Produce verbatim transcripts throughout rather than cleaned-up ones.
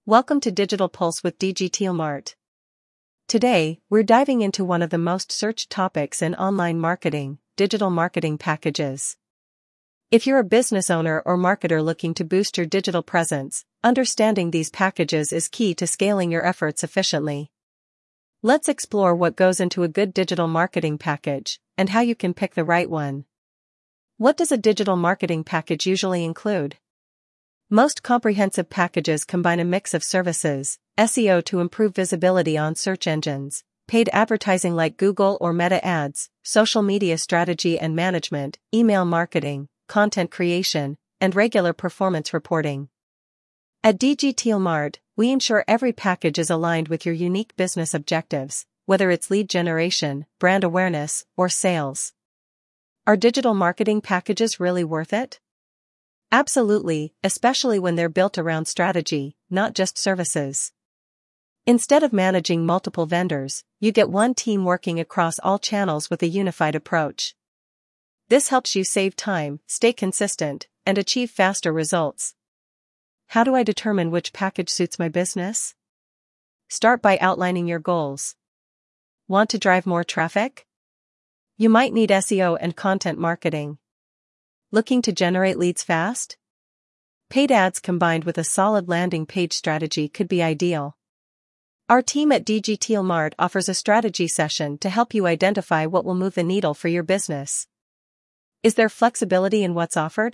Welcome to Digital Pulse with DigitalMart. Today, we're diving into one of the most searched topics in online marketing, digital marketing packages. If you're a business owner or marketer looking to boost your digital presence, understanding these packages is key to scaling your efforts efficiently. Let's explore what goes into a good digital marketing package and how you can pick the right one. What does a digital marketing package usually include? Most comprehensive packages combine a mix of services: S E O to improve visibility on search engines, paid advertising like Google or Meta ads, social media strategy and management, email marketing, content creation, and regular performance reporting. At DigitalMart, we ensure every package is aligned with your unique business objectives, whether it's lead generation, brand awareness, or sales. Are digital marketing packages really worth it? Absolutely, especially when they're built around strategy, not just services. Instead of managing multiple vendors, you get one team working across all channels with a unified approach. This helps you save time, stay consistent, and achieve faster results. How do I determine which package suits my business? Start by outlining your goals. Want to drive more traffic? You might need S E O and content marketing. Looking to generate leads fast? Paid ads combined with a solid landing page strategy could be ideal. Our team at DigitalMart offers a strategy session to help you identify what will move the needle for your business. Is there flexibility in what's offered?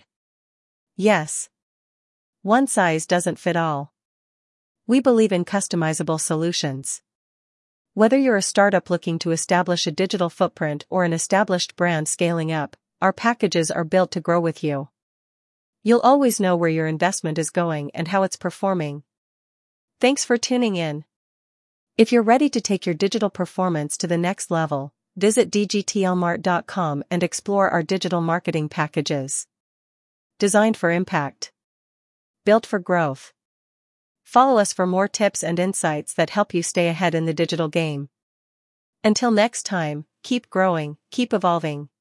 Yes. One size doesn't fit all. We believe in customizable solutions. Whether you're a startup looking to establish a digital footprint or an established brand scaling up, our packages are built to grow with you. You'll always know where your investment is going and how it's performing. Thanks for tuning in. If you're ready to take your digital performance to the next level, visit digitalmart dot com and explore our digital marketing packages. Designed for impact. Built for growth. Follow us for more tips and insights that help you stay ahead in the digital game. Until next time, keep growing, keep evolving.